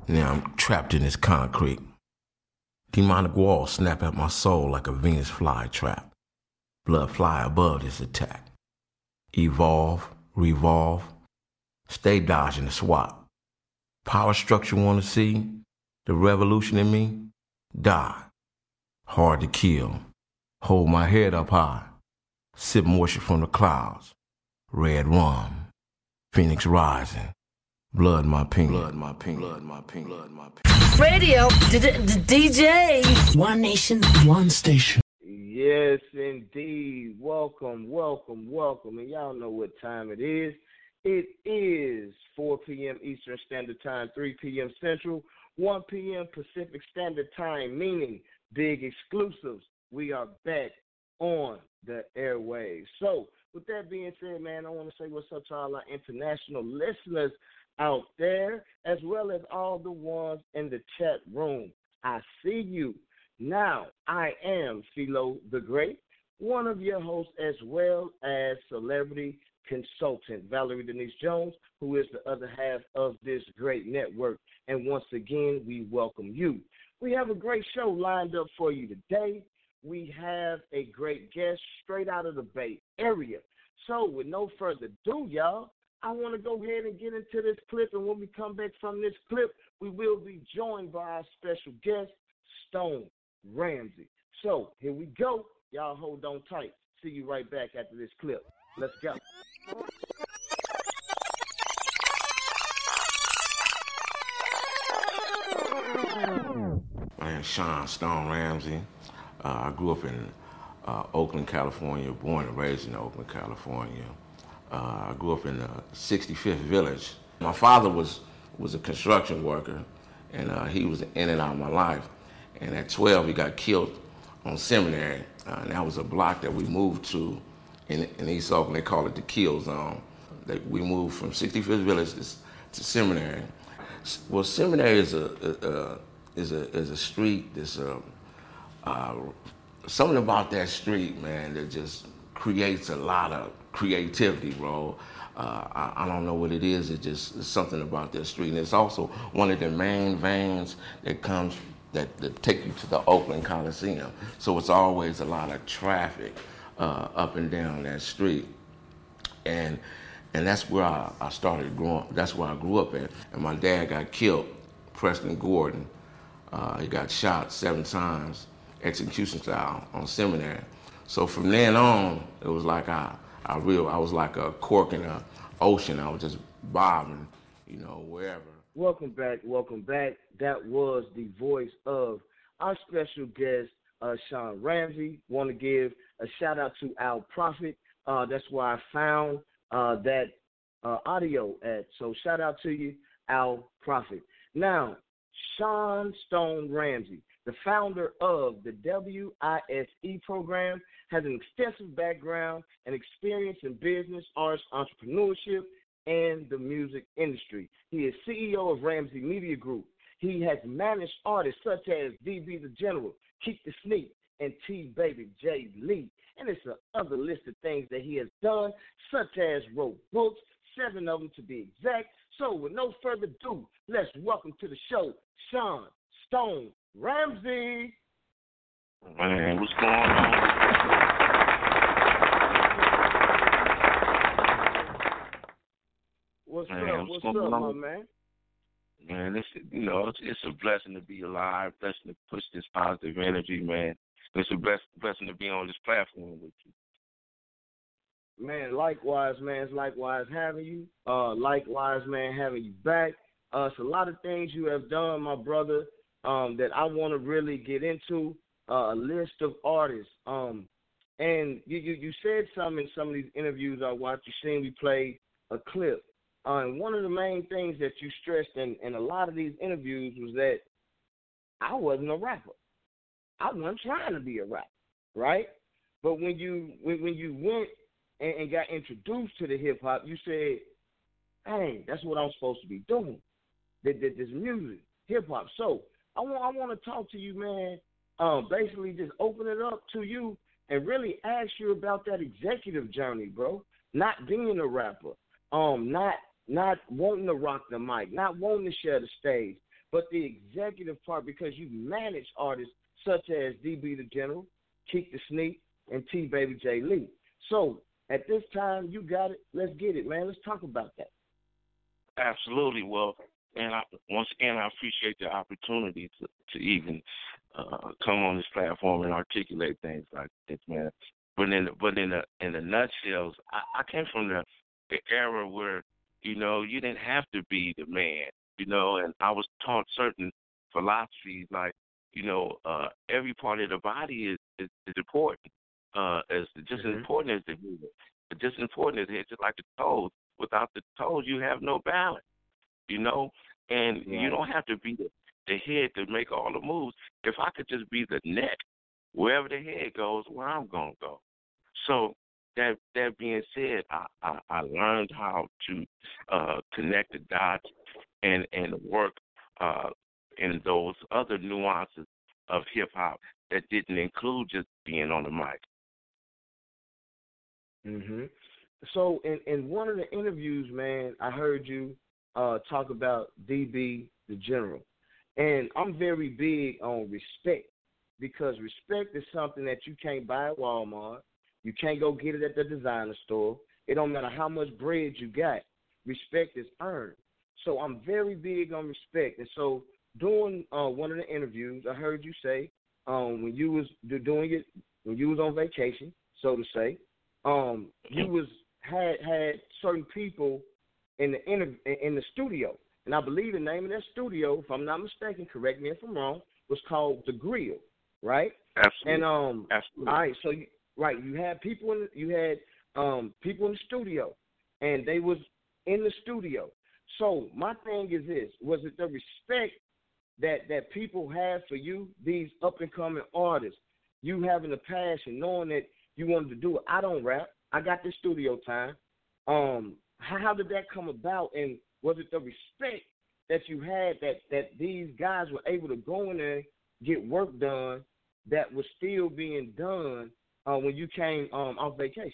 Now I'm trapped in this concrete. Demonic walls snap at my soul like a Venus flytrap. Blood fly above this attack. Evolve, revolve, stay dodging the swap. Power structure wanna see? The revolution in me? Die. Hard to kill. Hold my head up high. Sip moisture from the clouds. Red rum. Phoenix rising. Blood my pink. Blood my pink. Blood my pink. Blood my pink. Radio. DJ. One nation, one station. Yes, indeed. Welcome, welcome, welcome. And y'all know what time it is. It is 4 p.m. Eastern Standard Time, 3 p.m. Central, 1 p.m. Pacific Standard Time, meaning big exclusives. We are back on the airwaves. So, with that being said, man, I want to say what's up to all our international listeners out there, as well as all the ones in the chat room. I see you. Now, I am Philo the Great, one of your hosts, as well as celebrity consultant Valerie Denise Jones, who is the other half of this great network. And once again, we welcome you. We have a great show lined up for you today. We have a great guest straight out of the Bay Area. So with no further ado, y'all, I want to go ahead and get into this clip. And when we come back from this clip, we will be joined by our special guest, Stone Ramsey. So here we go. Y'all hold on tight. See you right back after this clip. Let's go. My name's Sean Stone Ramsey. I grew up in Oakland, California, born and raised in Oakland, California. I grew up in the 65th Village. My father was a construction worker, and he was in and out of my life. And at 12, he got killed on Seminary. And that was a block that we moved to in East Oakland. They call it the Kill Zone. We moved from 65th Village to Seminary. Well, Seminary is a street. There's something about that street, man, that just creates a lot of creativity, bro. I don't know what it is. It's something about that street. And it's also one of the main veins that comes that take you to the Oakland Coliseum. So it's always a lot of traffic up and down that street. And that's where I started growing. That's where I grew up at. And my dad got killed, Preston Gordon. He got shot 7 times, execution style, on Seminary. So from then on, it was like I was like a cork in an ocean. I was just bobbing, wherever. Welcome back, welcome back. That was the voice of our special guest, Sean Ramsey. Want to give a shout out to Al Prophet. That's where I found that audio at. So shout out to you, Al Prophet. Now, Sean Stone Ramsey, the founder of the WISE program, has an extensive background and experience in business, arts, entrepreneurship, and the music industry. He is CEO of Ramsey Media Group. He has managed artists such as DB the General, Keep the Sneak, and T-Baby J. Lee. And it's another list of things that he has done, such as wrote books, 7 of them to be exact. So with no further ado, let's welcome to the show, Sean Stone Ramsey. Man, what's going on? What's up, my man? Man, it's a blessing to be alive, blessing to push this positive energy, man. It's a blessing to be on this platform with you. Man, likewise, man. It's likewise having you. Likewise, man, having you back. It's a lot of things you have done, my brother, that I want to really get into. A list of artists. And you said something in some of these interviews I watched. You seen we played a clip. And one of the main things that you stressed in a lot of these interviews was that I wasn't a rapper. I wasn't trying to be a rapper, right? But when you went and got introduced to the hip hop, you said, "Hey, that's what I'm supposed to be doing. This music, hip hop." So I want to talk to you, man. Basically, just open it up to you and really ask you about that executive journey, bro. Not being a rapper, not wanting to rock the mic, not wanting to share the stage, but the executive part because you manage artists such as DB the General, Keek the Sneak, and T Baby J Lee. So at this time, you got it. Let's get it, man. Let's talk about that. Absolutely. Well, and once again, I appreciate the opportunity to even come on this platform and articulate things like this, man. But in the nutshells, I came from the era where you didn't have to be the man, and I was taught certain philosophies like every part of the body is important, as just as important as the head, just as important as the head, just like the toes. Without the toes, you have no balance, and you don't have to be the head to make all the moves. If I could just be the neck, wherever the head goes, where I'm gonna go. So that being said, I learned how to connect the dots and work in those other nuances of hip hop that didn't include just being on the mic. Mhm. So in one of the interviews, man, I heard you talk about DB the General, and I'm very big on respect because respect is something that you can't buy at Walmart. You can't go get it at the designer store. It don't matter how much bread you got. Respect is earned. So I'm very big on respect. And so during one of the interviews, I heard you say when you was doing it, when you was on vacation, so to say, you had certain people in the studio, and I believe the name of that studio, if I'm not mistaken, correct me if I'm wrong, was called The Grill, right? Absolutely. And Absolutely. all right, so you had people in the studio, and they was in the studio. So my thing is this: was it the respect that people have for you, these up and coming artists, you having the passion, knowing that you wanted to do it? I don't rap. I got this studio time. How did that come about, and was it the respect that you had that these guys were able to go in there, get work done that was still being done when you came off vacation?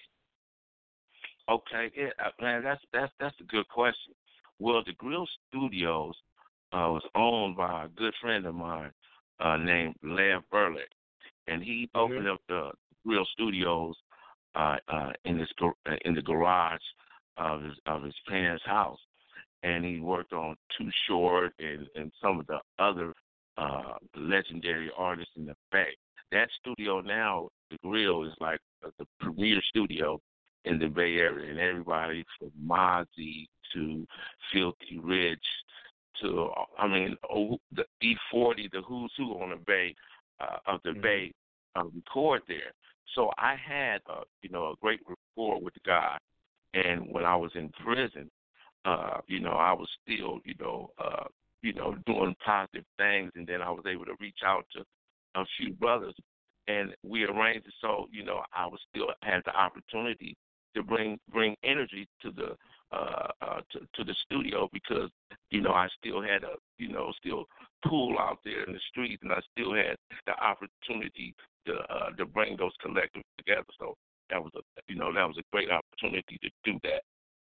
Okay, yeah, man, that's a good question. Well, the Grill Studios was owned by a good friend of mine named Lev Burlick, and he opened up the Grill Studios in the garage of his parents' house, and he worked on Too Short and some of the other legendary artists in the Bay. That studio now, the Grill, is like the premier studio in the Bay Area, and everybody from Mozzie to Filthy Rich to the E40, the who's who on the Bay of the Bay record there. So I had a great rapport with the guy, and when I was in prison, I was still doing positive things, and then I was able to reach out to a few brothers, and we arranged it so I was still had the opportunity to bring energy to the studio because I still had a still pool out there in the streets, and I still had the opportunity to bring those collectives together. So that was a great opportunity to do that.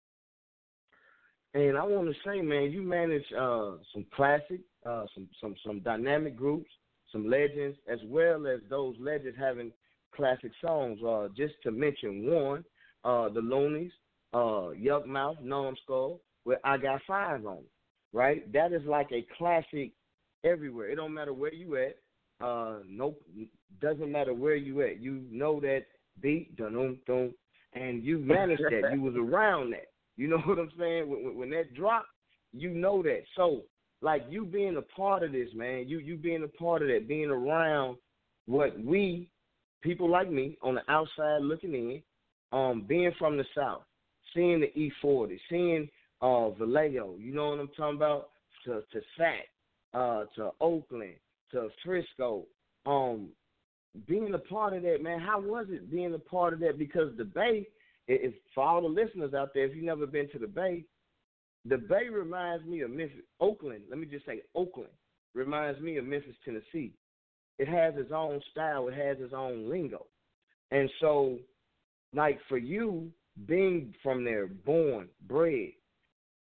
And I want to say, man, you manage some classic, some dynamic groups, some legends, as well as those legends having classic songs. Just to mention one, the Loonies, Yuck Mouth, Numbskull, where I Got Five on, right? That is like a classic everywhere. It don't matter where you at. Nope, doesn't matter where you at. You know that beat, dun dun, and you managed that. You was around that. You know what I'm saying? When that dropped, you know that. So, like, you being a part of this, man, you being a part of that, being around what we, people like me, on the outside looking in, being from the South, seeing the E40, seeing Vallejo, you know what I'm talking about, to Sac, to Oakland, to Frisco, being a part of that, man, how was it being a part of that? Because the Bay, if for all the listeners out there, if you've never been to the Bay reminds me of Memphis. Oakland, let me just say Oakland reminds me of Memphis, Tennessee. It has its own style. It has its own lingo. And so, like, for you, being from there, born, bred,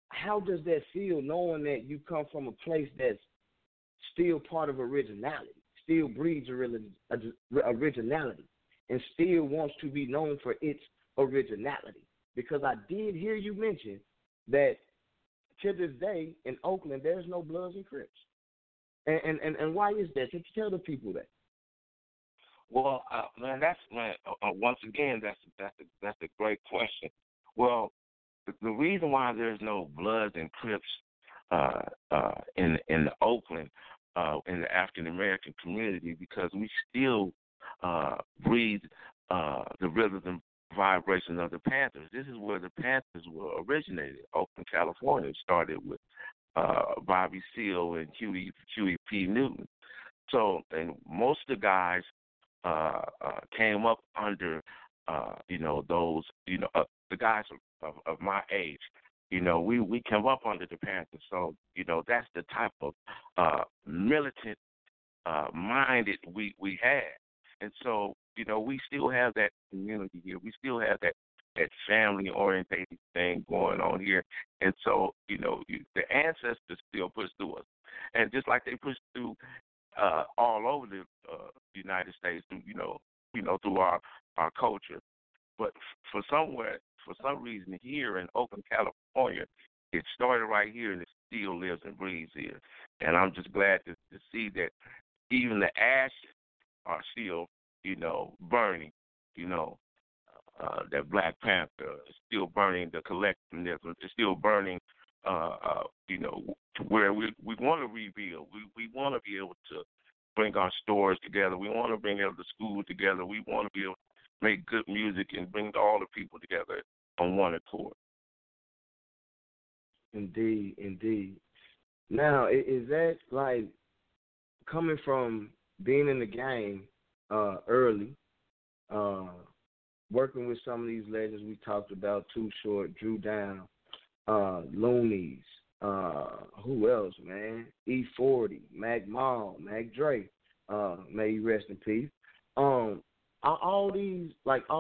how does that feel knowing that you come from a place that's still part of originality, still breeds originality, and still wants to be known for its originality? Because I did hear you mention that to this day in Oakland there's no Bloods and Crips, and why is that? Can you tell the people that? Well, man, once again, that's a great question. Well, the reason why there's no Bloods and Crips in the Oakland in the African American community, because we still breathe the rhythms and vibrations of the Panthers. This is where the Panthers were originated. Oakland, California. It started with Bobby Seale and Huey P. Newton. So, and most of the guys came up under, those, the guys of my age. We came up under the Panthers. So, that's the type of militant minded we had. And so, we still have that community here. We still have that family-oriented thing going on here. And so, the ancestors still push through us. And just like they push through all over the United States, through our culture. But for some reason here in Oakland, California, it started right here and it still lives and breathes here. And I'm just glad to see that even the ashes are still, burning, that Black Panther is still burning, the collectivism is still burning, to where we want to rebuild. We want to be able to bring our stores together. We want to bring the school together. We want to be able to make good music and bring all the people together on one accord. Indeed, indeed. Now, is that like coming from being in the game early, working with some of these legends we talked about, Too Short, Drew Down, Loonies, who else, man? E40, Mac Mall, Mac Dre, may he rest in peace. All these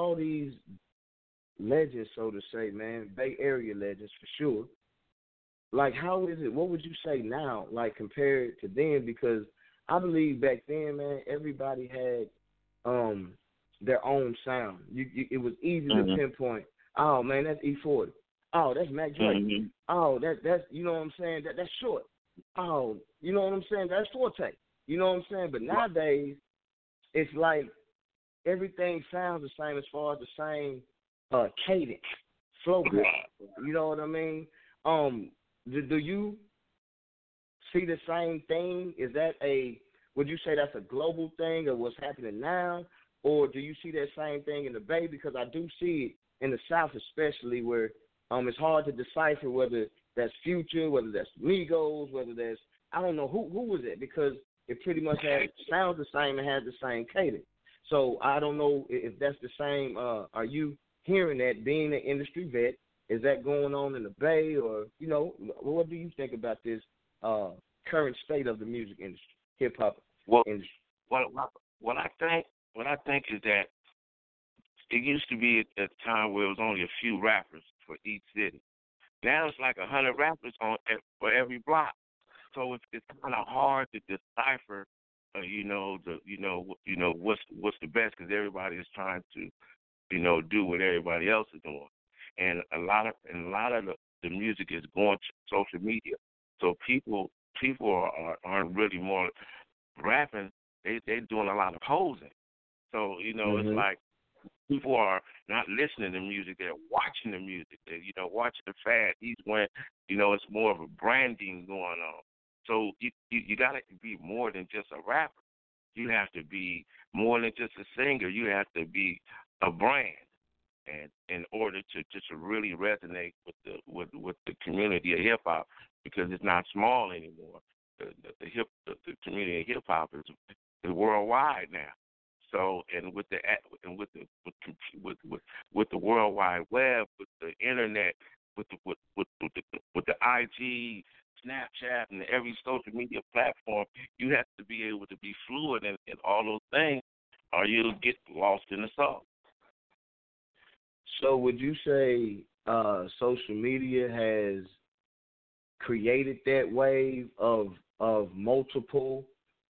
legends, so to say, man, Bay Area legends for sure. Like, how is it? What would you say now, like compared to then? Because I believe back then, man, everybody had their own sound. It was easy to pinpoint. Oh man, that's E40. Oh, that's Mac Dre. Mm-hmm. Oh, that's you know what I'm saying. That's Short. Oh, you know what I'm saying. That's Forte. You know what I'm saying. But nowadays, it's like everything sounds the same as far as the same cadence, flow. You know what I mean. Do you see the same thing? Is that would you say that's a global thing of what's happening now? Or do you see that same thing in the Bay? Because I do see it in the South especially, where it's hard to decipher whether that's Future, whether that's Migos, whether that's, I don't know, who was it? Because it pretty much sounds the same and has the same cadence. So I don't know if that's the same. Are you hearing that, being an industry vet? Is that going on in the Bay, or, what do you think about this current state of the music industry, hip-hop industry? What I think is that it used to be a time where it was only a few rappers for each city. Now it's like 100 rappers for every block. So it's kind of hard to decipher, what's the best, because everybody is trying to, do what everybody else is doing. And a lot of the music is going to social media, so people aren't really more rapping. They're doing a lot of posing. So It's like people are not listening to music; they're watching the music. They're watching the fad. It's more of a branding going on. So you got to be more than just a rapper. You have to be more than just a singer. You have to be a brand. And in order to really resonate with the community of hip hop, because it's not small anymore. The community of hip hop is worldwide now. So with the World Wide Web, with the internet, with the IG, Snapchat, and every social media platform, you have to be able to be fluid in all those things, or you'll get lost in the sauce. So would you say social media has created that wave of multiple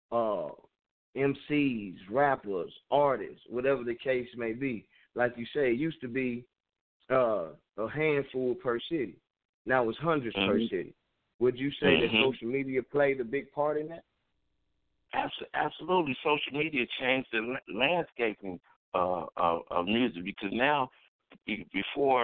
MCs, rappers, artists, whatever the case may be. Like you say, it used to be a handful per city. Now it's hundreds per city. Would you say that social media played a big part in that? Absolutely. Social media changed the landscaping of music, because now, before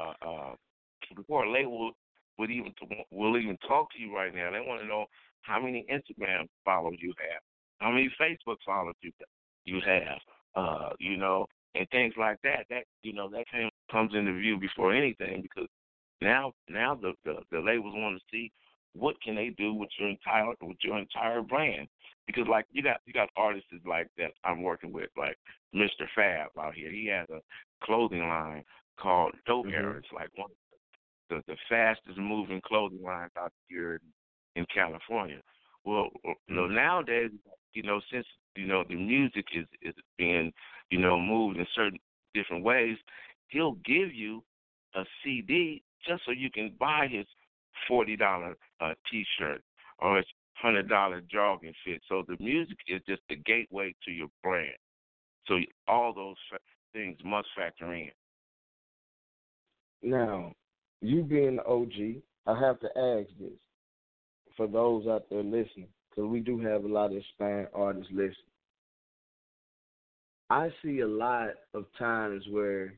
a label will even talk to you right now, they want to know how many Instagram followers you have, how many Facebook followers you have, and things like that. That comes into view before anything, because now the labels want to see what can they do with your entire brand. Because like you got artists like that I'm working with, like Mr. Fab out here. He has a clothing line called Dope Era. It's like one of the fastest moving clothing lines out here in California. Well, nowadays, since the music is being moved in certain different ways, he'll give you a CD just so you can buy his $40 T-shirt or his $100 jogging fit. So the music is just the gateway to your brand. So all those things must factor in. Now, you being the OG, I have to ask this for those out there listening, because we do have a lot of aspiring artists listening. I see a lot of times where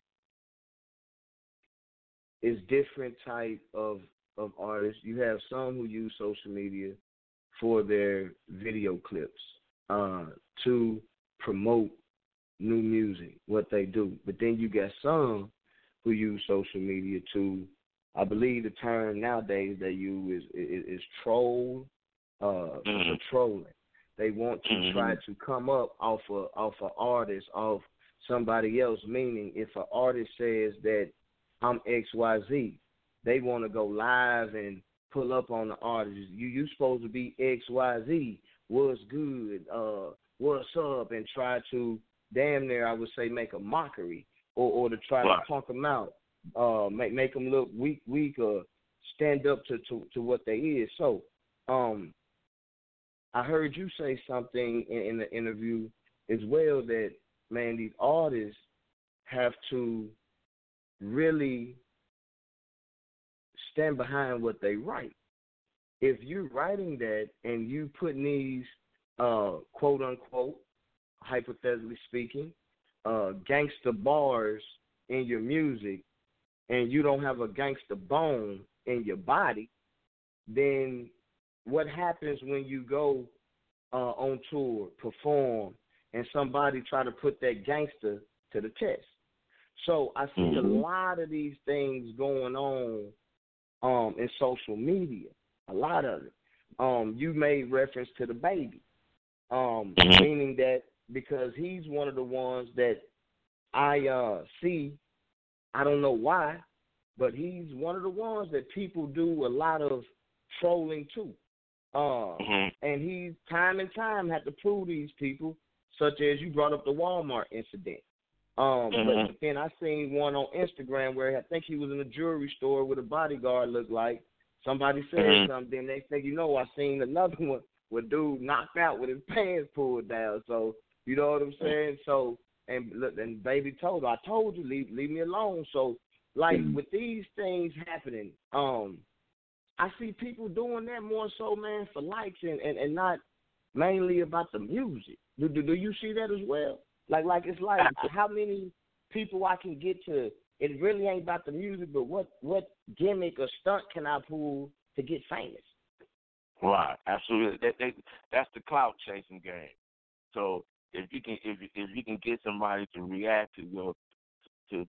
it's different type of artists. You have some who use social media for their video clips to promote new music, what they do. But then you got some who use social media to, I believe the term nowadays they use is troll, for trolling. They want to try to come up off an artist, off somebody else, meaning if an artist says that I'm XYZ, they want to go live and pull up on the artist. You supposed to be XYZ, what's good, what's up, and try to damn near, I would say, make a mockery or to try to punk them out, make them look weak or stand up to what they is. So I heard you say something in the interview as well that, man, these artists have to really stand behind what they write. If you're writing that and you putting these quote unquote, hypothetically speaking, gangster bars in your music, and you don't have a gangster bone in your body, then what happens when you go on tour, perform, and somebody try to put that gangster to the test? So I see a lot of these things going on in social media, a lot of it. You made reference to the baby, meaning that because he's one of the ones that I see, I don't know why, but he's one of the ones that people do a lot of trolling to. And he's time and time had to prove these people, such as you brought up the Walmart incident. But then I seen one on Instagram where I think he was in a jewelry store with a bodyguard looked like. Somebody said something, then next thing you know, I seen another one where dude knocked out with his pants pulled down. So, you know what I'm saying? So, and look, and baby told her, I told you, leave me alone. So, like, with these things happening, I see people doing that more so, man, for likes and not mainly about the music. Do you see that as well? Like it's like how many people I can get to, it really ain't about the music, but what gimmick or stunt can I pull to get famous? Right, absolutely. That's the clout chasing game. So if you can get somebody to react to to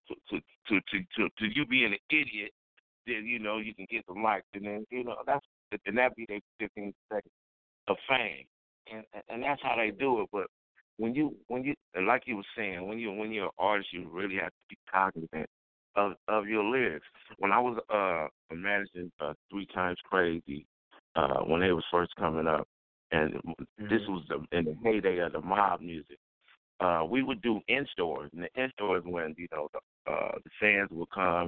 you being an idiot, then you can get some likes, and then that be their 15 seconds of fame, and that's how they do it. But when you like you were saying, when you're an artist, you really have to be cognizant of your lyrics. When I was managing 3 Times Crazy, when they was first coming up, and this was in the heyday of the mob music, we would do in stores, and the in stores when the fans would come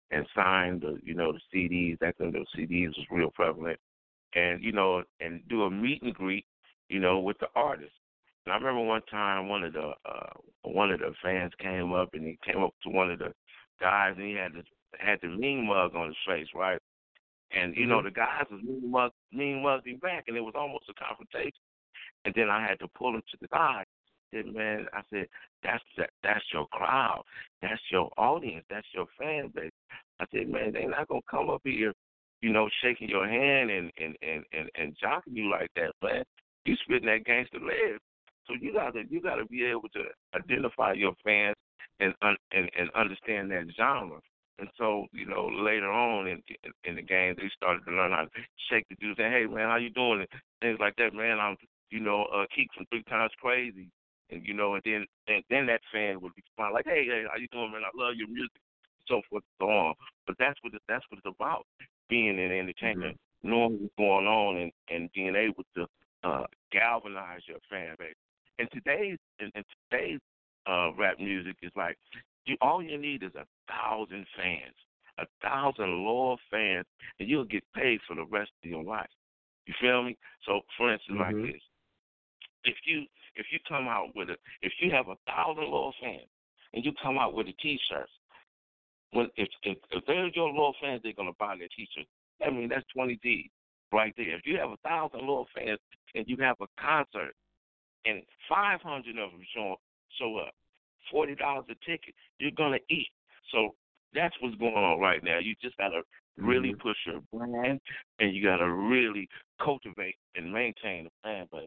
and sign the the CDs. Back then, those CDs was real prevalent, and and do a meet and greet, with the artist. And I remember one time one of the fans came up and he came up to one of the guys and he had the mean mug on his face, right? And the guys was mean mugging back, and it was almost a confrontation. And then I had to pull him to the side. I said, man, that's your crowd, that's your audience, that's your fan base. I said, man, they not gonna come up here, shaking your hand and jocking you like that, man. You spitting that gangster lead. So you gotta be able to identify your fans and understand that genre. And so, later on in the game, they started to learn how to shake the dude, say, hey, man, how you doing? And things like that, man. I'm, Keek from 3 Times Crazy. And, and then that fan would respond like, hey, how you doing, man? I love your music, so forth and so on. But that's what it's about, being in entertainment, knowing what's going on and being able to galvanize your fan base. And today's rap music is like, all you need is 1,000 fans, 1,000 loyal fans, and you'll get paid for the rest of your life. You feel me? So, for instance, like this, if you come out if you have 1,000 loyal fans and you come out with a T-shirt, if they're your loyal fans, they're gonna buy their T-shirt. I mean, that's 20 G's right there. If you have 1,000 loyal fans and you have a concert and 500 of them show up, $40 a ticket, you're gonna eat. So that's what's going on right now. You just gotta really push your brand, and you gotta really cultivate and maintain the fan base.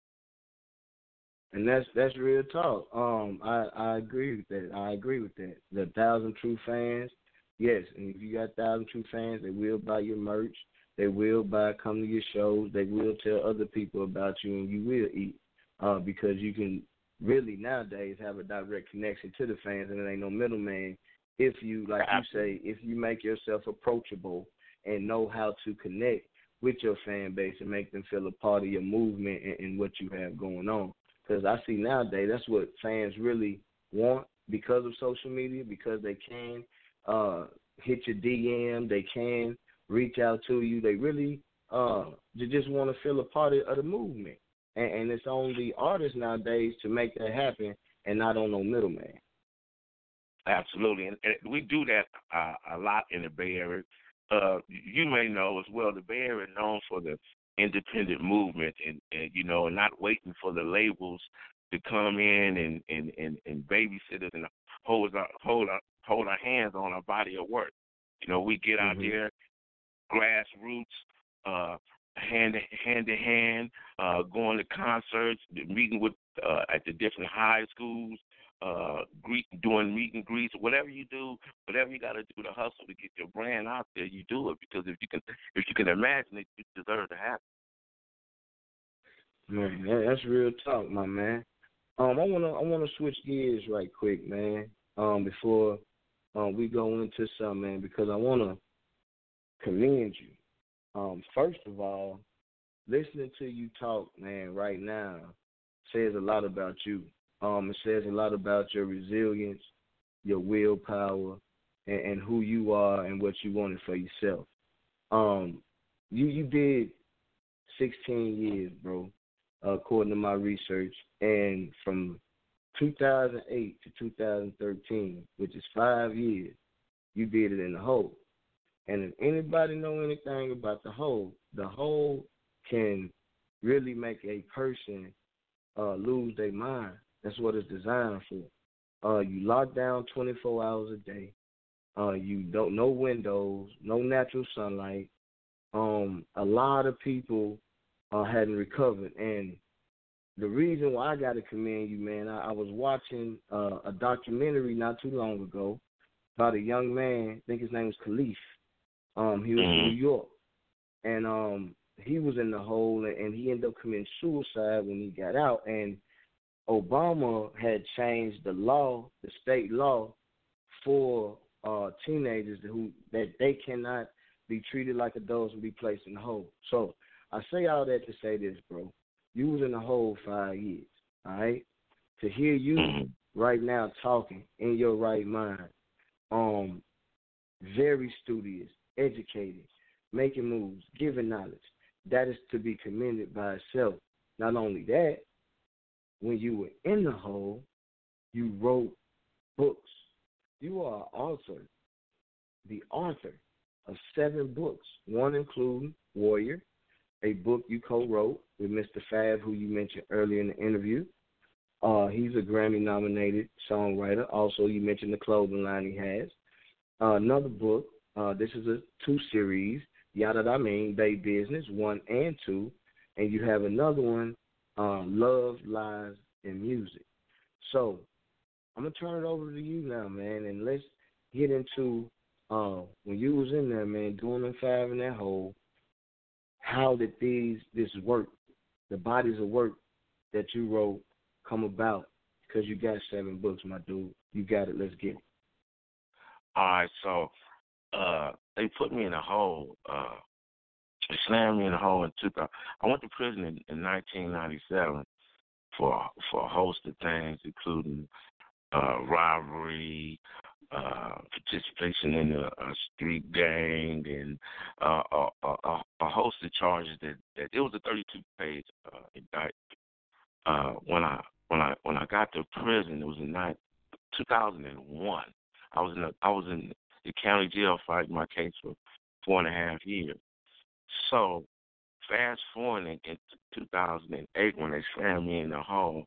And that's real talk. I agree with that. The 1,000 true fans, yes. And if you got 1,000 true fans, they will buy your merch. They will come to your shows. They will tell other people about you, and you will eat. Because you can really nowadays have a direct connection to the fans, and there ain't no middleman. If you, like you say, if you make yourself approachable and know how to connect with your fan base and make them feel a part of your movement and what you have going on. Because I see nowadays that's what fans really want because of social media, because they can hit your DM, they can reach out to you. They really they just want to feel a part of the movement. And it's on the artists nowadays to make that happen and not on no middleman. Absolutely. And we do that a lot in the Bay Area. You may know as well, the Bay Area is known for the independent movement and not waiting for the labels to come in and babysit us and hold our hands on our body of work. We get out there, grassroots, hand to hand, going to concerts, meeting with at the different high schools, doing meet and greets, whatever you do, whatever you got to do to hustle to get your brand out there, you do it, because if you can imagine it, you deserve to have it. Man, that's real talk, my man. I wanna switch gears right quick, man. Before we go into something, man, because I wanna commend you. First of all, listening to you talk, man, right now says a lot about you. It says a lot about your resilience, your willpower, and who you are and what you wanted for yourself. You did 16 years, bro, according to my research, and from 2008 to 2013, which is 5 years, you did it in the hole. And if anybody know anything about the hole can really make a person lose their mind. That's what it's designed for. You lock down 24 hours a day. You don't no windows, no natural sunlight. A lot of people hadn't recovered, and the reason why I got to commend you, man, I was watching a documentary not too long ago about a young man. I think his name was Khalif. He was in New York, and he was in the hole, and he ended up committing suicide when he got out. And Obama had changed the law, the state law, for teenagers that they cannot be treated like adults and be placed in the hole. So I say all that to say this, bro. You was in the hole 5 years, all right? To hear you right now talking in your right mind, very studious, educated, making moves, giving knowledge. That is to be commended by itself. Not only that, when you were in the hole, you wrote books. You are the author of 7 books, one including Warrior, a book you co-wrote with Mr. Fab, who you mentioned earlier in the interview. He's a Grammy-nominated songwriter. Also, you mentioned the clothing line he has. Another book, this is a 2-series, Yada Da Mean, Bay Business, 1 and 2. And you have another one, Love, Lies, and Music. So I'm going to turn it over to you now, man, and let's get into when you was in there, man, doing them 5 in that hole, how did this work, the bodies of work that you wrote come about? Because you got 7 books, my dude. You got it. Let's get it. All right, so they put me in a hole. They slammed me in a hole in 2000. I went to prison in 1997 for a host of things, including robbery, participation in a street gang, and a host of charges that it was a 32-page indictment. When I got to prison, it was in 2001. I was in the county jail fighting my case for 4.5 years. So fast forwarding in 2008 when they slammed me in the hole,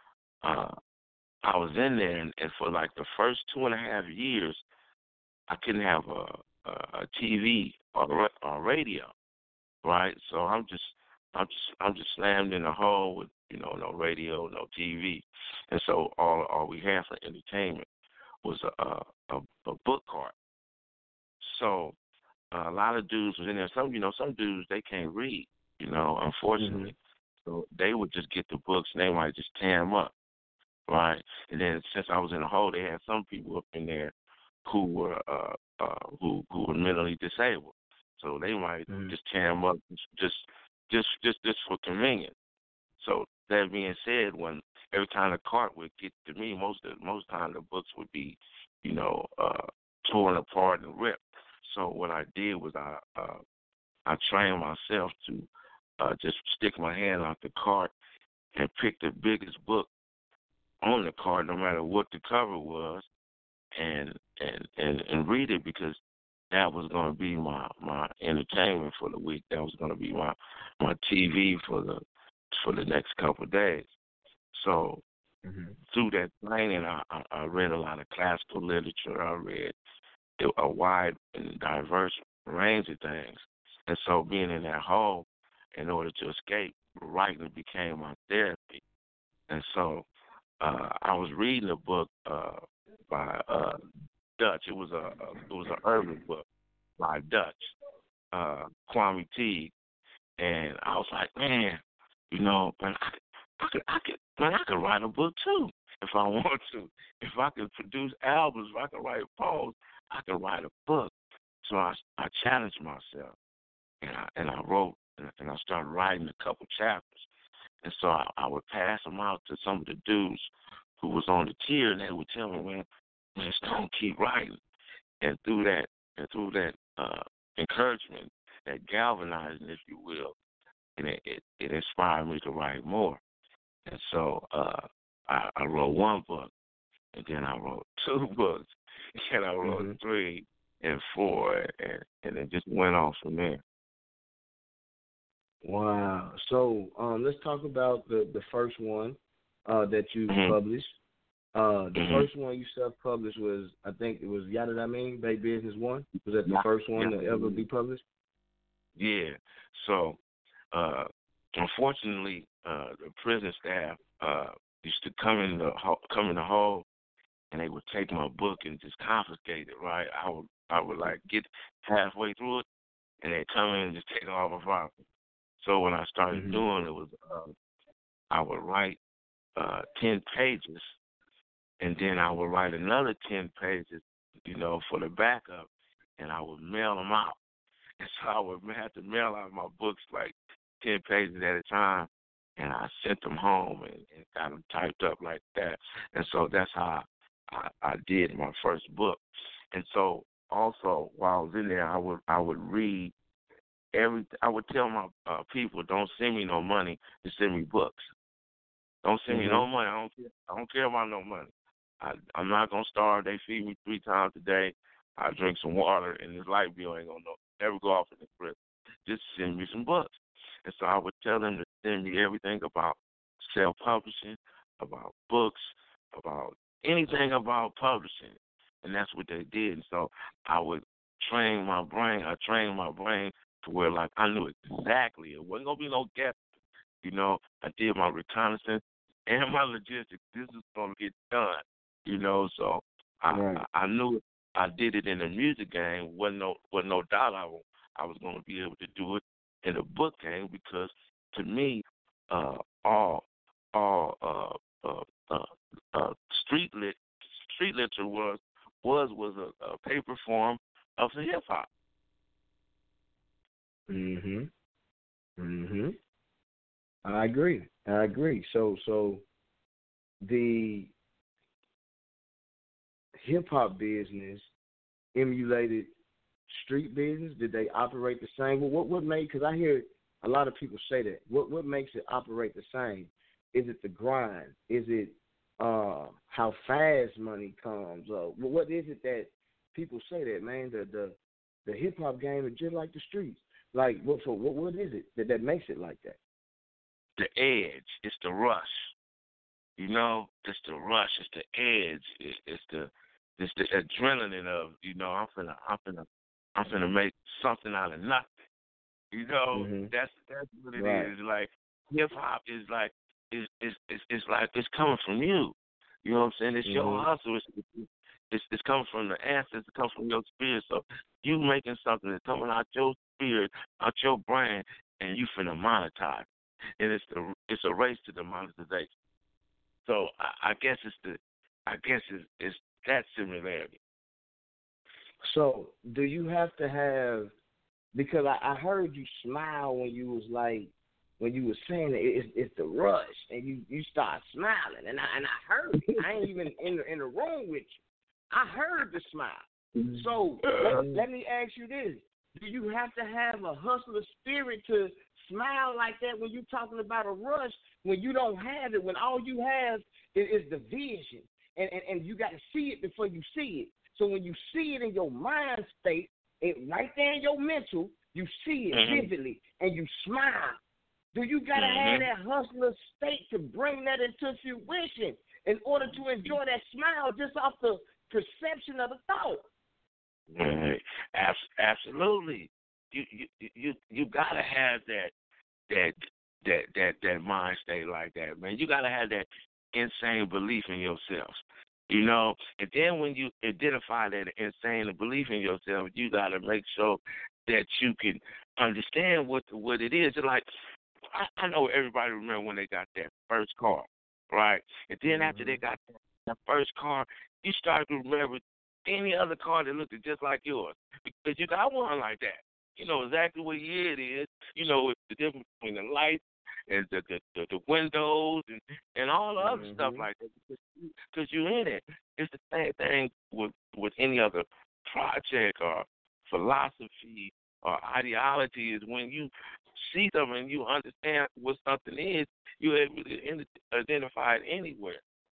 I was in there, and for like the first 2.5 years, I couldn't have a TV or radio, right? So I'm just slammed in the hole with no radio, no TV, and so all we had for entertainment was a book cart. So a lot of dudes was in there. Some dudes they can't read, unfortunately. So they would just get the books and they might just tear them up. Right, and then since I was in the hole, they had some people up in there who were who were mentally disabled, so they might just tear them up just for convenience. So that being said, when every time the cart would get to me, most time the books would be, torn apart and ripped. So what I did was I trained myself to just stick my hand out the cart and pick the biggest book on the card, no matter what the cover was, and read it, because that was going to be my entertainment for the week. That was going to be my TV for the next couple of days. So through that training, I read a lot of classical literature. I read a wide and diverse range of things, and so being in that hole, in order to escape, writing became my therapy, and so. I was reading a book by Dutch. It was an urban book by Dutch, Kwame Teague, and I was like, man, man, I could write a book too if I want to. If I could produce albums, if I could write poems, I could write a book. So I challenged myself, and I wrote, and I started writing a couple chapters. And so I would pass them out to some of the dudes who was on the tier, and they would tell me, man, Stone, keep writing. And through that encouragement, that galvanizing, if you will, and it inspired me to write more. And so I wrote 1 book, and then I wrote 2 books, and I wrote 3 and 4, and it just went on from there. Wow. So let's talk about the first one that you published. The first one you self-published was, I think it was Yada Da Mean, Bay Business 1. Was that the first one to ever be published? Yeah. So unfortunately, the prison staff used to come in the hall, and they would take my book and just confiscate it. Right. I would like get halfway through it, and they'd come in and just take all my property. So what I started doing, it was I would write 10 pages, and then I would write another 10 pages, for the backup, and I would mail them out. And so I would have to mail out my books like 10 pages at a time, and I sent them home and got them typed up like that. And so that's how I did my first book. And so also while I was in there, I would read everything. I would tell my people, don't send me no money, just send me books. Don't send me no money. I don't care about no money. I'm not gonna starve. They feed me 3 times a day. I drink some water, and this light bill ain't gonna never go off in the crib. Just send me some books. And so I would tell them to send me everything about self-publishing, about books, about anything about publishing. And that's what they did. And so I would train my brain. I trained my brain to where, like, I knew exactly. It wasn't going to be no guess. You know, I did my reconnaissance and my logistics. This is going to get done. You know, so I knew it. I did it in the music game. Wasn't no doubt I was going to be able to do it in the book game, because to me, all street literature was a paper form of the hip hop. I agree. So the hip hop business emulated street business. Did they operate the same? Well, what made? Because I hear a lot of people say that. What makes it operate the same? Is it the grind? Is it how fast money comes? What is it that people say that, man? The hip hop game is just like the streets. Like what is it that makes it like that? The edge. It's the rush. You know, it's the rush. It's the edge. It's the adrenaline of, you know, I'm finna make something out of nothing. You know, that's what it is. Like hip hop is like it's like it's coming from you. You know what I'm saying? It's your hustle. It's coming from the ancestors. It comes from your spirit. So you making something that's coming out your spirit, out your brain, and you finna monetize. And it's a race to the monetization. So I guess it's that similarity. So do you have to have? Because I heard you smile when you was saying it's the rush, and you start smiling, and I heard it. I ain't even in the room with you. I heard the smile. So let me ask you this: do you have to have a hustler spirit to smile like that when you're talking about a rush? When you don't have it, when all you have is the vision, and you got to see it before you see it. So when you see it in your mind state, right there in your mental, you see it vividly, and you smile. Do you got to have that hustler state to bring that into fruition in order to enjoy that smile just off the perception of the thought? Absolutely. You got to have that mind state like that, man. You got to have that insane belief in yourself. You know, and then when you identify that insane belief in yourself, you got to make sure that you can understand what it is. Like, I know everybody remember when they got their first car, right? And then after they got that first car, you start to remember any other car that looked just like yours, because you got one like that. You know exactly what year it is. You know the difference between the lights and the windows and all the other stuff like that, because you're in it. It's the same thing with any other project or philosophy or ideology. Is when you see something and you understand what something is, you're able to identify it anywhere.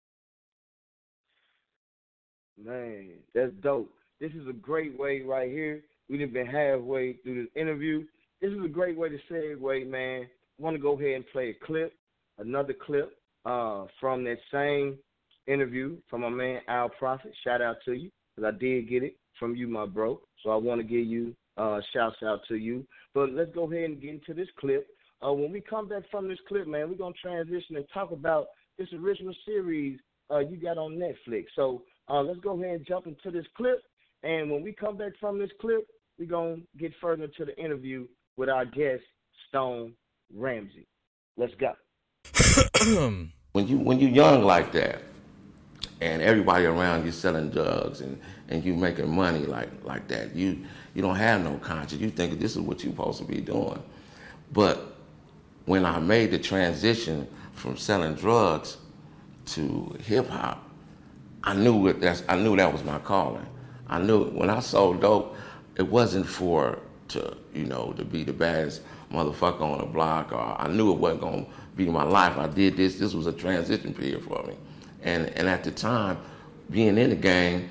Man, that's dope. This is a great way right here. We've been halfway through this interview. This is a great way to segue, man. I want to go ahead and play another clip from that same interview from my man Al Prophet. Shout out to you, because I did get it from you, my bro. So I want to give you shouts out to you. But let's go ahead and get into this clip. When we come back from this clip, man, we're going to transition and talk about this original series you got on Netflix. So let's go ahead and jump into this clip. And when we come back from this clip, we're going to get further into the interview with our guest, Stone Ramsey. Let's go. When you're young like that, and everybody around you selling drugs and you making money like that, you don't have no conscience. You think this is what you're supposed to be doing. But when I made the transition from selling drugs to hip hop, I knew that was my calling. I knew when I sold dope, it wasn't to be the baddest motherfucker on the block, or I knew it wasn't gonna be my life. I did this. This was a transition period for me, and at the time, being in the game,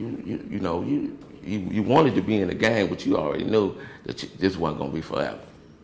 you wanted to be in the game, but you already knew that this wasn't gonna be forever.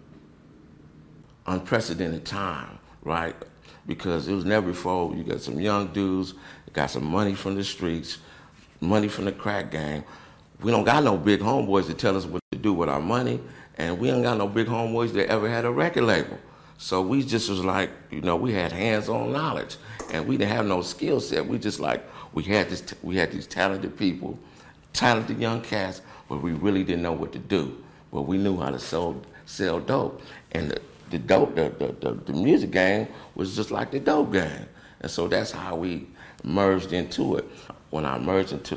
Unprecedented time, right? Because it was never before. You got some young dudes, got some money from the streets, money from the crack gang. We don't got no big homeboys to tell us what to do with our money, and we ain't got no big homeboys that ever had a record label. So we just was like, we had hands-on knowledge, and we didn't have no skill set. We just like, we had these talented people, talented young cats, but we really didn't know what to do. But we knew how to sell dope, and the music game was just like the dope game, and so that's how we merged into it. When I merged into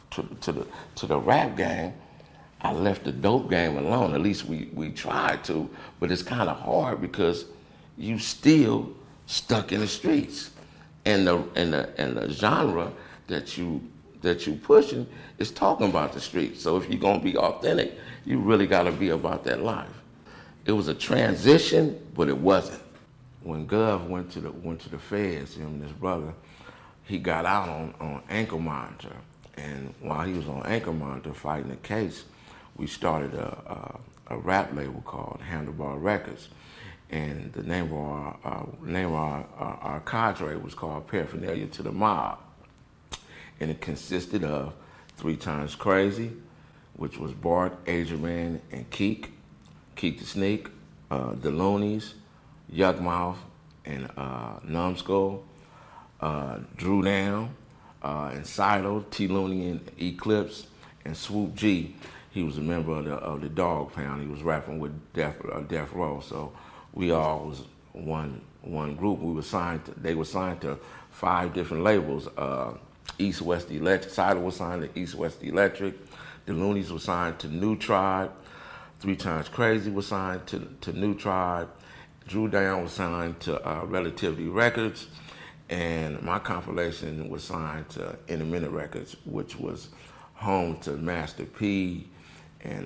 the rap game, I left the dope game alone. At least we tried to, but it's kind of hard because you still stuck in the streets, and the genre that you pushing is talking about the streets. So if you're gonna be authentic, you really got to be about that life. It was a transition, but it wasn't. When Gov went to the feds, him and his brother, he got out on ankle monitor, and while he was on ankle monitor fighting the case, we started a rap label called Handlebar Records, and the name of our cadre was called Paraphernalia to the Mob, and it consisted of 3 Times Crazy, which was Bart, Adrian, and Keek the Sneak, the Loonies, Yuckmouth, and Numbskull, Drew Down, and Silo, T Looney and Eclipse, and Swoop G. He was a member of the Dog Pound. He was rapping with Death Row. So we all was one group. They were signed to 5 different labels. East West Electric. Silo was signed to East West Electric. The Loonies were signed to New Tribe. 3 Times Crazy was signed to New Tribe. Drew Down was signed to Relativity Records, and my compilation was signed to In a Minute Records, which was home to Master P and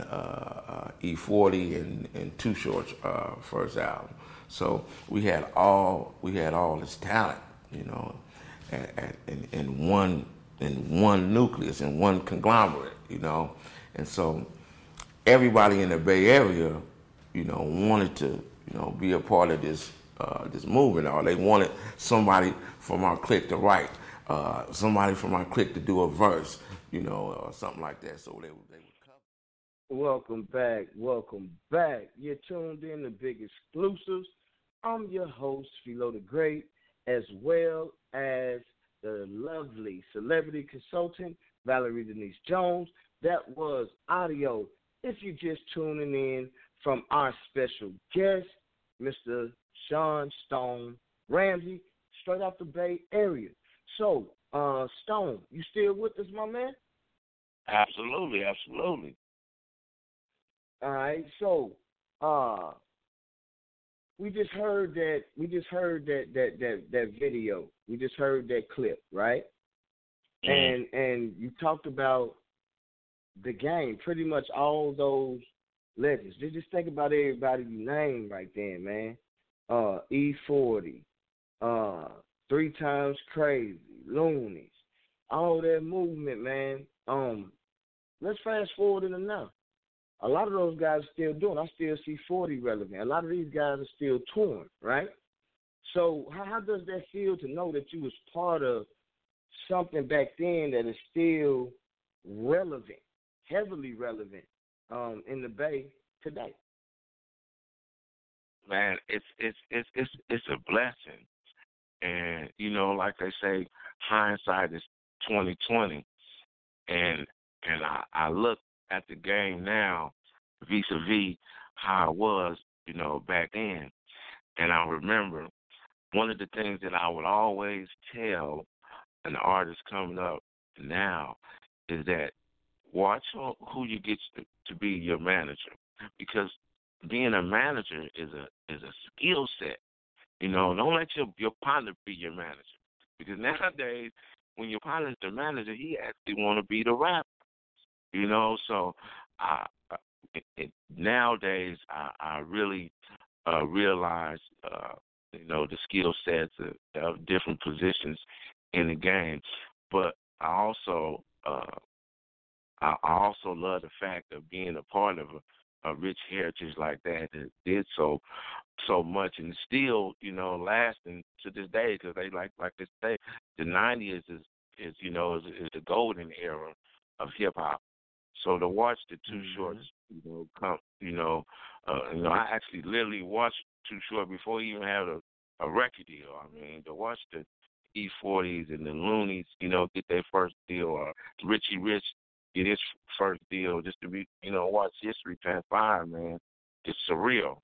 E40 and Too Short's first album. So we had all this talent, in one nucleus, in one conglomerate, and so everybody in the Bay Area, wanted to, be a part of this movement, or they wanted somebody from our clique to write, somebody from our clique to do a verse, or something like that. So they would come. Welcome back. You're tuned in to Big Exclusives. I'm your host, Philo the Great, as well as the lovely celebrity consultant, Valerie Denise Jones. That was audio. If you're just tuning in from our special guest, Mr. Sean Stone Ramsey, straight out the Bay Area. So, Stone, you still with us, my man? Absolutely. All right. So, we just heard that video. We just heard that clip, right? Mm-hmm. And you talked about the game, pretty much all those legends. Just think about everybody you named right there, man. E40, 3 Times Crazy, Loonies, all that movement, man. Let's fast forward into now. A lot of those guys are still doing. I still see 40 relevant. A lot of these guys are still touring, right? So how does that feel to know that you was part of something back then that is still relevant, heavily relevant, in the Bay today? Man, it's a blessing, and like they say, hindsight is 20/20, and I look at the game now vis-a-vis how it was, back then, and I remember one of the things that I would always tell an artist coming up now is that watch who you get to be your manager, because being a manager is a skill set. Don't let your partner be your manager, because nowadays when your partner's the manager, he actually want to be the rapper. You know, so I, nowadays I really realize, the skill sets of different positions in the game. But I also love the fact of being a part of a rich heritage like that did so much and still, lasting to this day because they like they say, the '90s is the golden era of hip hop. So to watch the Too Shorts, come, I actually literally watched Too Short before he even had a record deal. I mean, to watch the E40s and the Loonies, get their first deal, or Richie Rich get his first deal, just to be, watch history transpire, man. It's surreal.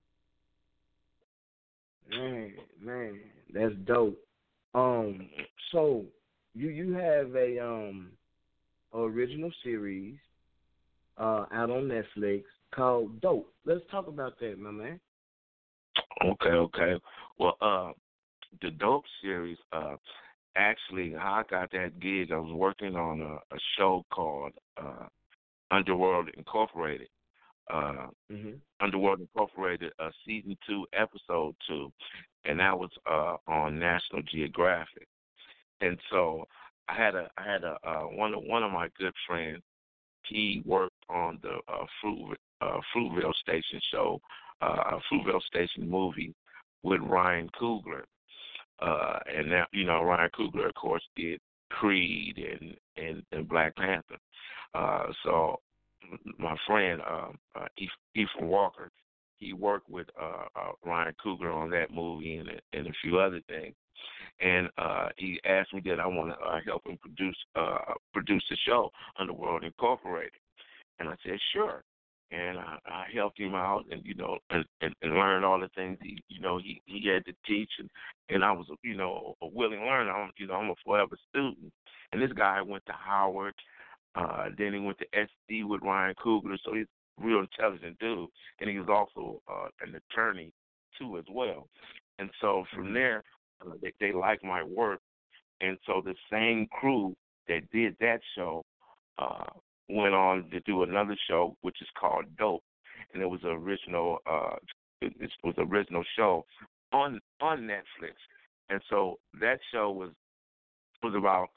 Man, that's dope. So you have a original series out on Netflix called Dope. Let's talk about that, my man. Okay. Well, the Dope series, actually, how I got that gig, I was working on a show called Underworld Incorporated. Underworld Incorporated, season 2, episode 2, and that was on National Geographic. And so I had one of my good friends. He worked on the Fruitvale Station show, Fruitvale Station movie with Ryan Coogler. And now, Ryan Coogler, of course, did Creed and Black Panther. So my friend Ethan Walker, he worked with Ryan Coogler on that movie and a few other things. And he asked me that I want to help him produce the show Underworld Incorporated, and I said sure. And I helped him out, and and learned all the things he had to teach, and I was a willing learner. I'm a forever student. And this guy went to Howard, then he went to SD with Ryan Coogler, so he's a real intelligent dude, and he was also an attorney too as well. And so from there, they liked my work, and so the same crew that did that show went on to do another show, which is called Dope, and it was an original. It was an original show on Netflix, and so that show was about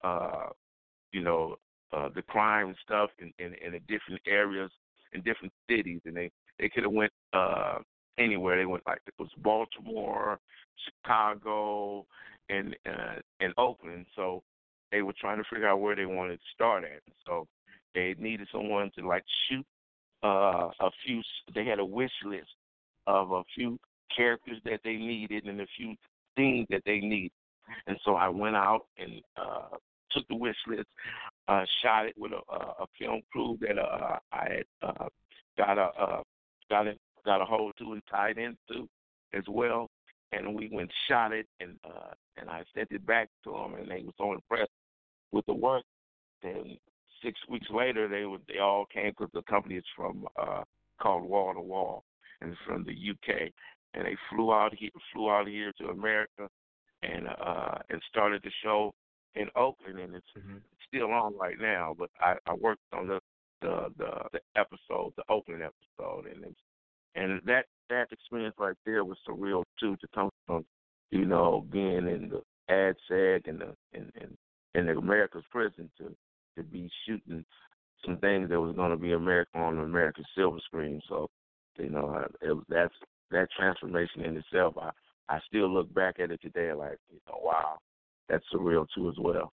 the crime stuff in the different areas in different cities, and they could have went anywhere. They went, like, it was Baltimore, Chicago, and Oakland. So they were trying to figure out where they wanted to start at. So they needed someone to, like, shoot a few. They had a wish list of a few characters that they needed and a few scenes that they needed. And so I went out and took the wish list, shot it with a film crew that I had got a hold to and tied into as well. And we went shot it, and I sent it back to them, and they were so impressed with the work. Then 6 weeks later, they all came, because the company is from called Wall to Wall, and it's from the UK, and they flew out here to America, and started the show in Oakland, and it's still on right now. But I worked on the episode, the Oakland episode, and that experience right there was surreal too, to come from being in the ADSEG and the America's prison to be shooting some things that was going to be on America's silver screen. So that transformation in itself. I still look back at it today like, wow, that's surreal too as well.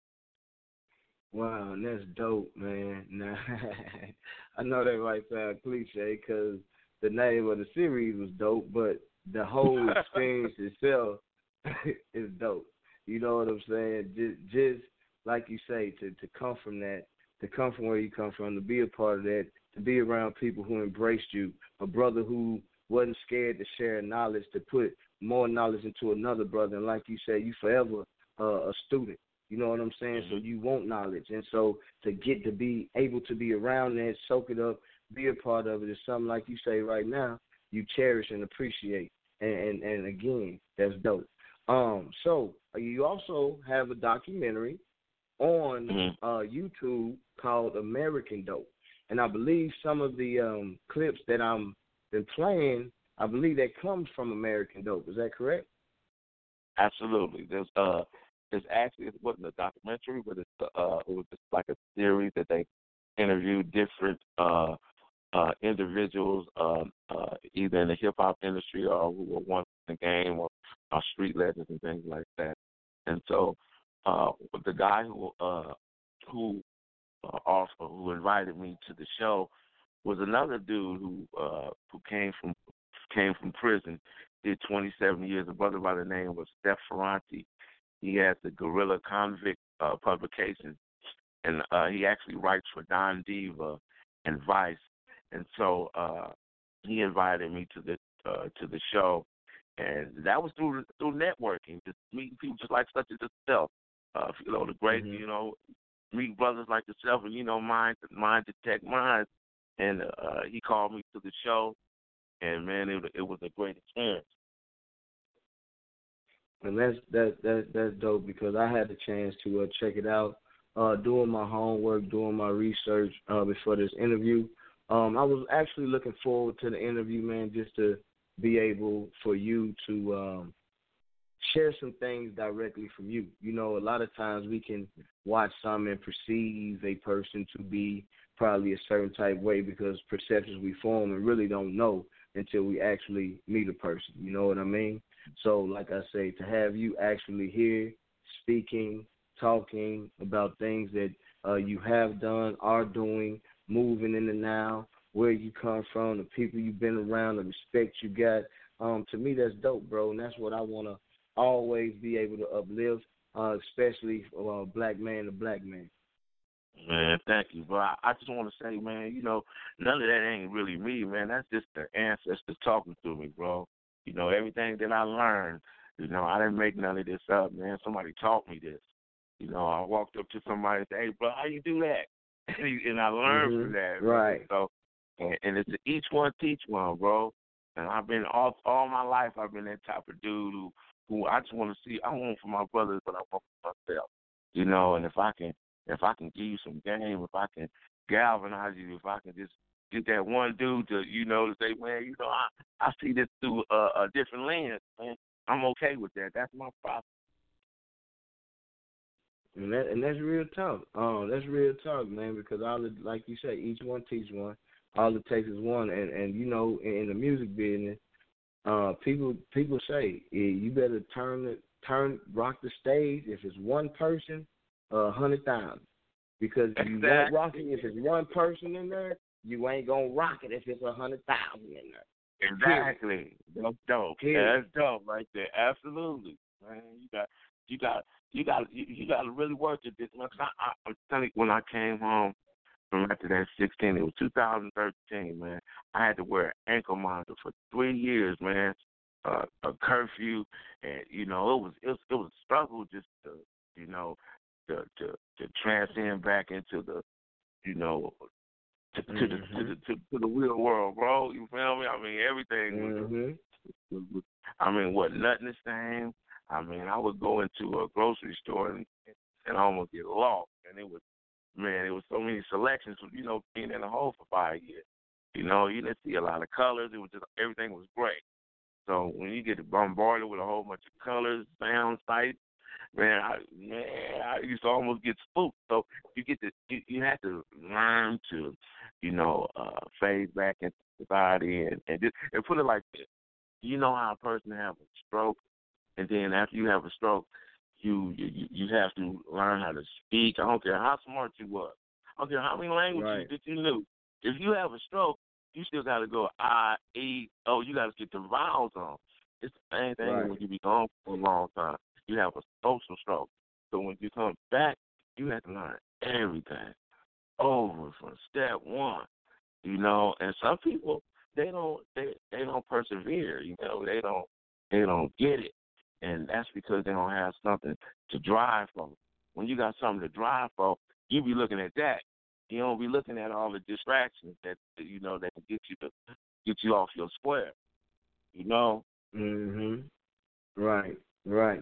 Wow, and that's dope, man. Now, I know that might sound cliche because the name of the series was dope, but the whole experience itself is dope. You know what I'm saying? Just like you say, to come from that, to come from where you come from, to be a part of that, to be around people who embraced you, a brother who wasn't scared to share knowledge, to put more knowledge into another brother. And like you say, you forever a student. You know what I'm saying? So you want knowledge. And so to get to be able to be around that, soak it up, be a part of it is something, like you say right now, you cherish and appreciate. And again, that's dope. So you also have a documentary on YouTube called American Dope. And I believe some of the clips that I'm been playing, I believe that comes from American Dope. Is that correct? Absolutely. There's actually, it wasn't a documentary, but it was just like a series that they interviewed different individuals, either in the hip hop industry or who were once in the game, or street legends and things like that. And so, the guy who invited me to the show was another dude who came from prison, did 27 years. A brother by the name was Steph Ferranti. He has the Guerrilla Convict publication, and he actually writes for Don Diva and Vice. And so he invited me to the show, and that was through networking, just meeting people just like such as yourself. The great, meet brothers like yourself, and mind detect minds. And he called me to the show, and man, it was a great experience. And that's dope, because I had the chance to check it out, doing my homework, doing my research before this interview. I was actually looking forward to the interview, man, just to be able for you to share some things directly from you. A lot of times we can watch some and perceive a person to be probably a certain type way because perceptions we form and really don't know until we actually meet a person. You know what I mean? So, like I say, to have you actually here speaking, talking about things that you have done, are doing, moving in the now, where you come from, the people you've been around, the respect you got, to me that's dope, bro, and that's what I want to always be able to uplift, especially black man to black man. Man, thank you, bro. I just want to say, man, none of that ain't really me, man. That's just the ancestors talking to me, bro. Everything that I learned, I didn't make none of this up, man. Somebody taught me this. I walked up to somebody and said, hey, bro, how you do that? And I learned from that. Right. So, and it's each one teach one, bro. And I've been all my life, I've been that type of dude who I just want to see. I want for my brothers, but I want for myself. And if I can give you some game, if I can galvanize you, if I can just get that one dude to, to say, man, I see this through a different lens, man. I'm okay with that. That's my problem. And that's real talk. That's real talk, man, because like you say, each one teach one. All it takes is one. And in the music business, people say you better rock the stage. If it's one person, 100,000. Because you won't rock it if it's one person in there. You ain't gonna rock it if it's 100,000 in there. Exactly. That's dope. That's dope right there. Absolutely, man. You got to really work at this, man. I'm telling you, when I came home from after that 16, it was 2013, man. I had to wear an ankle monitor for 3 years, man. A curfew, and it was a struggle just to to transcend back into the to the real world, bro. You feel me? I mean, everything was nothing the same. I mean, I would go into a grocery store and almost get lost, and it was so many selections. Being in a hole for 5 years, you didn't see a lot of colors. It was just everything was gray. So when you get bombarded with a whole bunch of colors, sound, sights, man, I used to almost get spooked. So you have to learn to, phase back into society and put it like this. You know how a person have a stroke, and then after you have a stroke, you have to learn how to speak. I don't care how smart you was. I don't care how many languages that you knew. If you have a stroke, you still got to go I, E, O. You got to get the vowels on. It's the same thing when you be gone for a long time. You have a social stroke. So when you come back, you have to learn everything over from step one. And some people they don't persevere. They don't get it, and that's because they don't have something to drive for. When you got something to drive for, you be looking at that. You don't be looking at all the distractions that that can get you off your square. Right.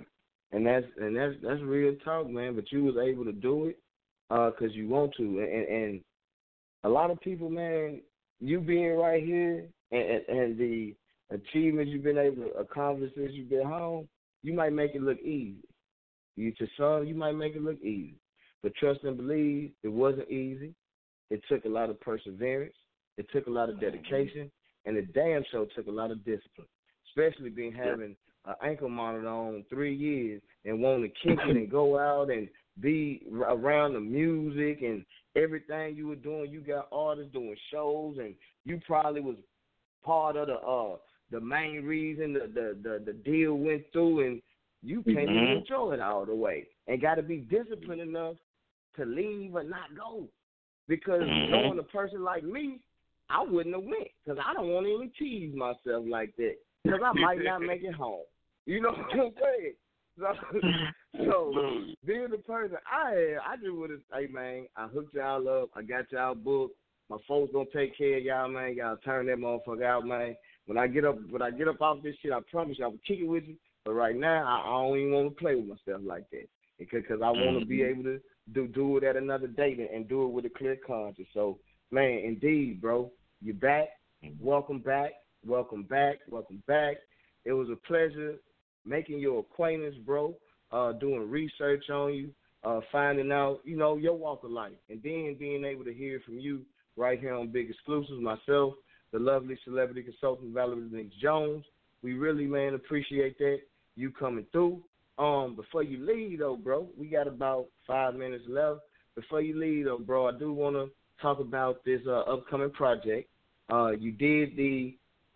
And that's real talk, man. But you was able to do it because you want to. And a lot of people, man, you being right here and the achievements you've been able to accomplish since you've been home, you might make it look easy. You to some, you might make it look easy. But trust and believe, it wasn't easy. It took a lot of perseverance. It took a lot of dedication. And it damn sure took a lot of discipline, especially being having an ankle monitor on 3 years and wanting to kick it and go out and be around the music and everything you were doing. You got artists doing shows, and you probably was part of the main reason the deal went through, and you can't even enjoy it all the way. And got to be disciplined enough to leave or not go. Because knowing a person like me, I wouldn't have went because I don't want to even tease myself like that because I might not make it home. You know what I'm saying? So being the person I just would have, hey, man, I hooked y'all up. I got y'all booked. My folks going to take care of y'all, man. Y'all turn that motherfucker out, man. When I get up off this shit, I promise you I will kick it with you. But right now, I don't even want to play with myself like that because I want to be able to do it at another date and do it with a clear conscience. So, man, indeed, bro, you're back. Welcome back. Welcome back. Welcome back. It was a pleasure making your acquaintance, bro, doing research on you, finding out, your walk of life, and then being able to hear from you right here on Big Exclusives, myself, the lovely celebrity consultant, Valerie Lynch Jones. We really, man, appreciate that, you coming through. Before you leave, though, bro, we got about 5 minutes left. Before you leave, though, bro, I do want to talk about this upcoming project. You did the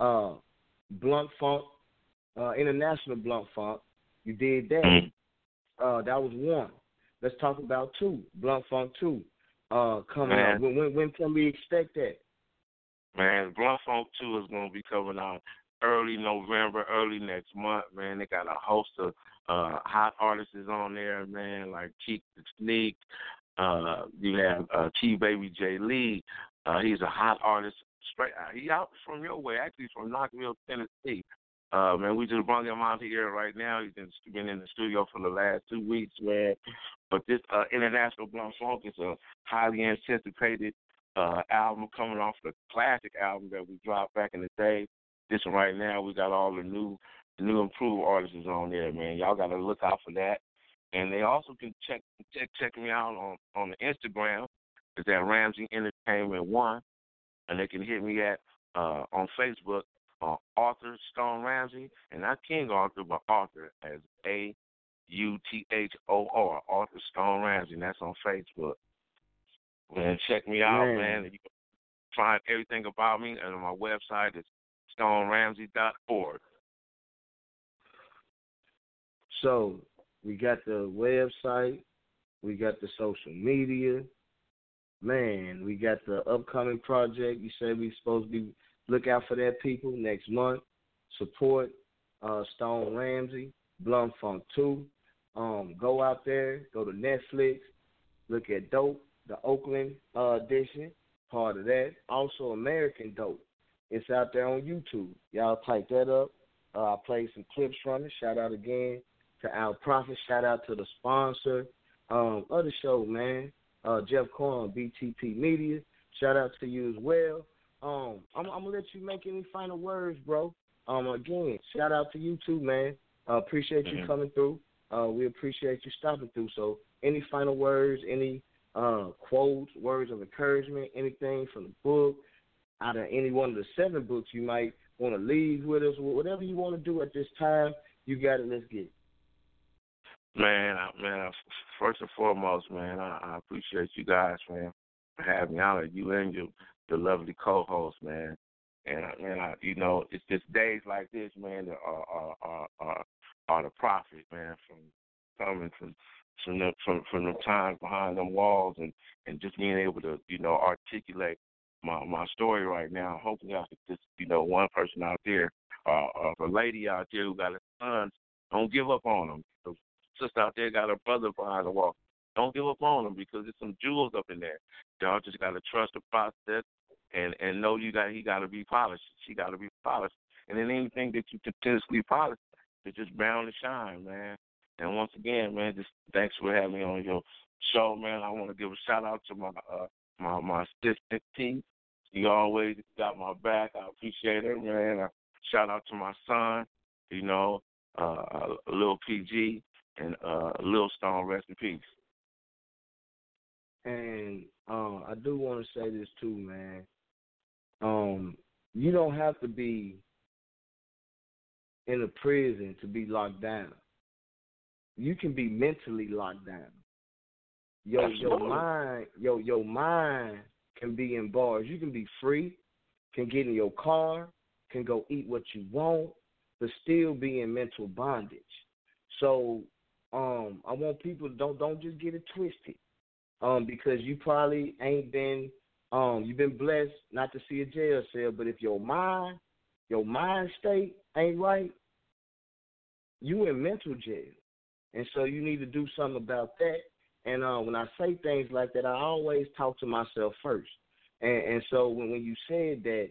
Blunt Funk, International Blunt Funk. You did that. That was one. Let's talk about two. Blunt Funk 2 coming up. When can we expect that? Man, Blunt Funk 2 is going to be coming out early November, early next month, man. They got a host of hot artists on there, man, like Cheek the Sneak. You have T-Baby J. Lee. He's a hot artist. He out from your way, actually from Knoxville, Tennessee. Man, we just brought him out here right now. He's been in the studio for the last 2 weeks, man. But this International Blunt Funk is a highly anticipated album coming off the classic album that we dropped back in the day. This one right now, we got all the new improved artists on there, man. Y'all got to look out for that. And they also can check me out on the Instagram. It's at Ramsey Entertainment 1. And they can hit me at on Facebook Arthur Stone Ramsey, and not King Arthur, but Arthur as AUTHOR, Arthur Stone Ramsey, and that's on Facebook. And check me out, man. You can find everything about me on my website. It's stoneramsey.org. So we got the website, we got the social media. Man, we got the upcoming project. You said we supposed to be look out for that, people, next month. Support Stone Ramsey, Blunt Funk 2. Go out there, go to Netflix, look at Dope, the Oakland edition, part of that. Also American Dope. It's out there on YouTube. Y'all type that up. I played some clips from it. Shout out again to Al Prophet. Shout out to the sponsor of the show, man. Jeff Corn, BTP Media. Shout out to you as well. I'm gonna let you make any final words, bro. Again, shout out to you too, man. Appreciate you coming through. We appreciate you stopping through. So, any final words, any quotes, words of encouragement, anything from the book, out of any one of the 7 books you might want to leave with us, whatever you want to do at this time, you got it. Let's get it. Man, first and foremost, man, I appreciate you guys, man, for having me on. You and your lovely co-host, man. And it's just days like this, man, that are the profit, man, from coming from the times behind them walls and just being able to, articulate my story right now. Hopefully I could just, one person out there, a lady out there who got a son, don't give up on them. The sister out there got a brother behind the wall. Don't give up on them because there's some jewels up in there. Y'all just got to trust the process and know he got to be polished. She got to be polished. And then anything that you continuously polish is just bound to shine, man. And once again, man, just thanks for having me on your show, man. I want to give a shout out to my assistant T. He always got my back. I appreciate it, man. Shout out to my son, Lil PG and Lil Stone, rest in peace. And I do want to say this too, man. You don't have to be in a prison to be locked down. You can be mentally locked down. Your mind can be in bars. You can be free, can get in your car, can go eat what you want, but still be in mental bondage. So I want people don't just get it twisted. Because you probably ain't been you've been blessed not to see a jail cell, but if your mind state ain't right, you in mental jail. And so you need to do something about that. And when I say things like that, I always talk to myself first. And so when you said that,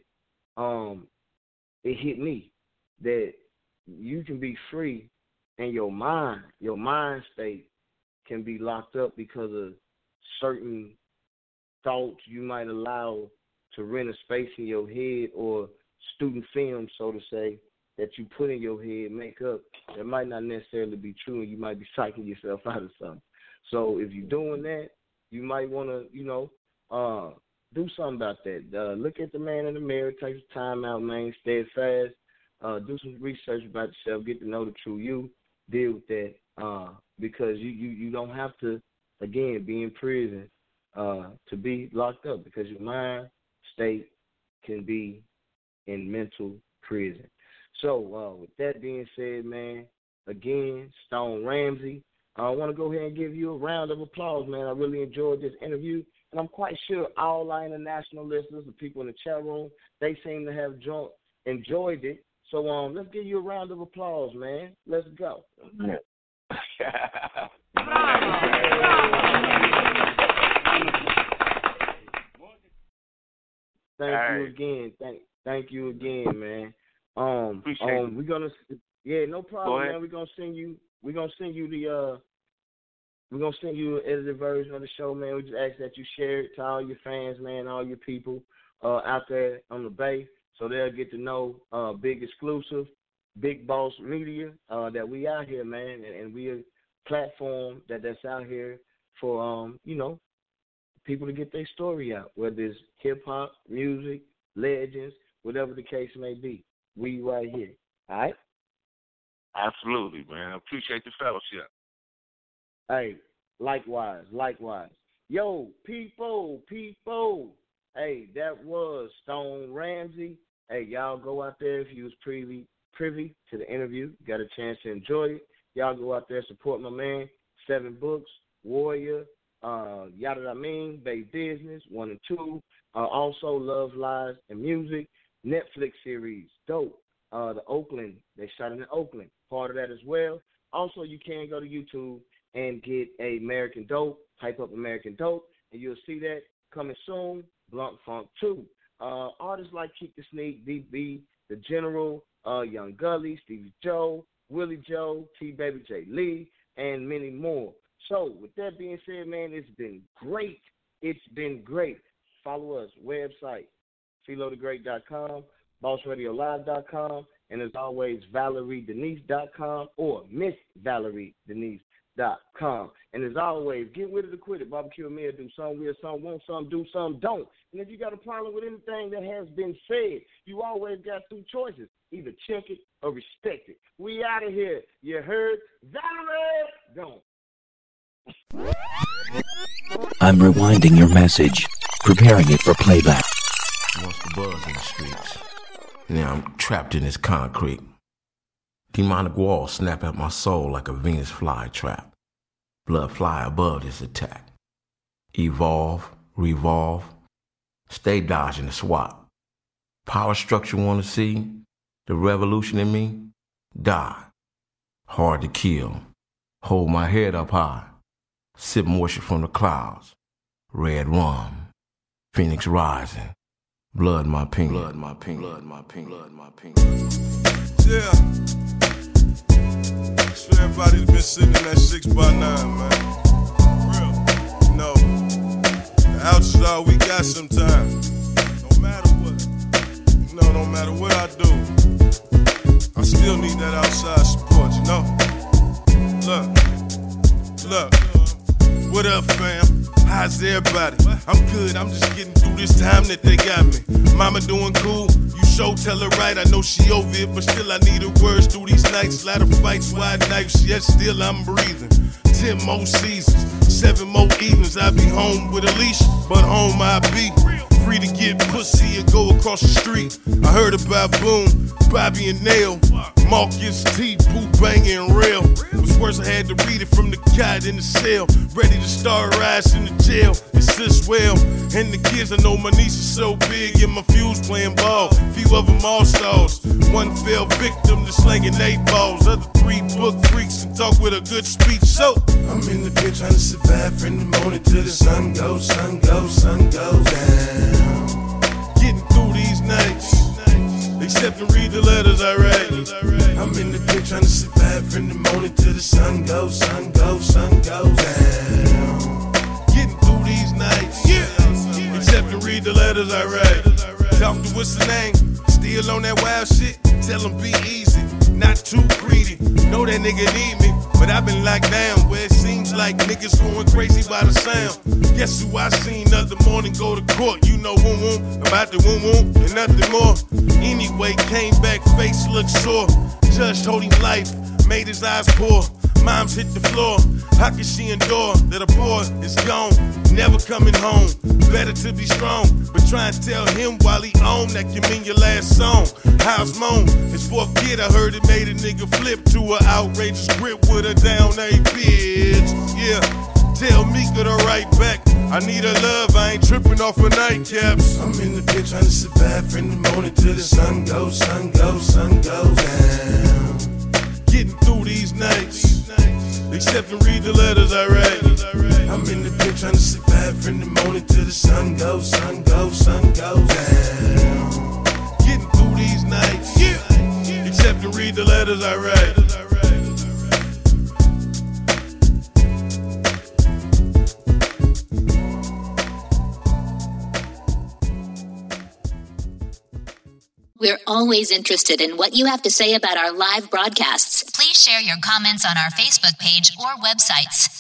it hit me that you can be free and your mind state can be locked up because of certain thoughts you might allow to rent a space in your head, or student film, so to say, that you put in your head, make up, that might not necessarily be true, and you might be psyching yourself out of something. So if you're doing that, you might want to, do something about that. Look at the man in the mirror, take some time out, man, steadfast, do some research about yourself, get to know the true you, deal with that, because you don't have to, again, be in prison to be locked up, because your mind state can be in mental prison. So with that being said, man, again, Stone Ramsey, I want to go ahead and give you a round of applause, man. I really enjoyed this interview, and I'm quite sure all our international listeners, the people in the chat room, they seem to have enjoyed it. So let's give you a round of applause, man. Let's go. Thank you again, man. Appreciate it. We're gonna, no problem, man. We're gonna send you an edited version of the show, man. We just ask that you share it to all your fans, man, all your people out there on the Bay, so they'll get to know Big Exclusive, Big Boss Media, that we out here, man, and we a platform that's out here for people to get their story out, whether it's hip hop, music, legends, whatever the case may be. We right here. All right? Absolutely, man. I appreciate the fellowship. Hey, likewise. Yo, people. Hey, that was Stone Ramsey. Hey, y'all go out there if you was privy to the interview, got a chance to enjoy it. Y'all go out there, support my man. 7 Books, Warrior, Yada I Mean, Bay Business, 1 and 2. Also, Love, Lies, and Music. Netflix series, dope. The Oakland, they shot it in Oakland. Part of that as well. Also, you can go to YouTube and get American Dope. Type up American Dope, and you'll see that coming soon. Blunt Funk 2. Artists like Keep the Sneak, DB, The General, Young Gully, Stevie Joe, Willie Joe, T Baby J Lee, and many more. So, with that being said, man, it's been great. Follow us, website, PhiloTheGreat.com, BossRadioLive.com, and as always, ValerieDenise.com or MissValerieDenise.com. And as always, get with it or quit it. Barbecue and Mia, do something real, some want some, do some, don't. And if you got a problem with anything that has been said, you always got 2 choices. Either check it or respect it. We out of here. You heard? Valerie, don't. I'm rewinding your message, preparing it for playback. Once the buzz in the streets. Now I'm trapped in this concrete. Demonic walls snap at my soul like a Venus flytrap. Blood fly above this attack. Evolve, revolve, stay dodging the swap. Power structure wanna see? The revolution in me? Die. Hard to kill. Hold my head up high. Sip moisture from the clouds. Red rum. Phoenix rising. Blood my pink. Blood my pink. Blood my pink. Blood my pink. Yeah. So everybody's been sitting in that 6x9, man. Real. You know, the outs is all we got sometimes. No matter what. You know, no matter what I do, I still need that outside support, you know? Look. What up, fam? How's everybody? I'm good, I'm just getting through this time that they got me. Mama doing cool, you sure tell her right. I know she over it, but still I need her words through these nights. Lot of fights, wide knives, yet still I'm breathing. 10 more seasons, 7 more evenings. I be home with a leash, but home I be. Free to get pussy and go across the street. I heard about Boom, Bobby and Nail, Marcus T, Pooh Banging and Rail. It was worse, I had to read it from the cot in the cell. Ready to start rising in the jail. It's this well. And the kids, I know my niece is so big, and my fuse playing ball. Few of them all stars. One fell victim to slinging 8 balls. Other 3 book freaks and talk with a good speech. So I'm in the pit trying to survive from the morning till the sun goes down. Getting through these nights, except to read the letters I write. I'm in the pit trying to survive from the morning till the sun goes down. Getting through these nights, except to read the letters I write. Talk to what's the name, still on that wild shit. Tell him be easy, not too greedy. Know that nigga need me, but I've been locked down where it seems like niggas going crazy by the sound. Guess who I seen other morning go to court? You know woom about the woom and nothing more. Anyway, came back, face looked sore. Judge told him life, made his eyes pour. Mom's hit the floor. How can she endure that a boy is gone, never coming home? Better to be strong, but try and tell him while he on that can mean your last song. House moan, his 4th kid, I heard it made a nigga flip to an outrageous grip with a down A bitch. Yeah, tell Mika to write back. I need her love, I ain't tripping off her nightcaps. I'm in the pit trying to survive from the morning till the sun goes down. Getting through these nights, except to read the letters I write. I'm in the pit trying to survive from the morning till the sun goes down. Getting through these nights, except to read the letters I write. We're always interested in what you have to say about our live broadcasts. Please share your comments on our Facebook page or websites.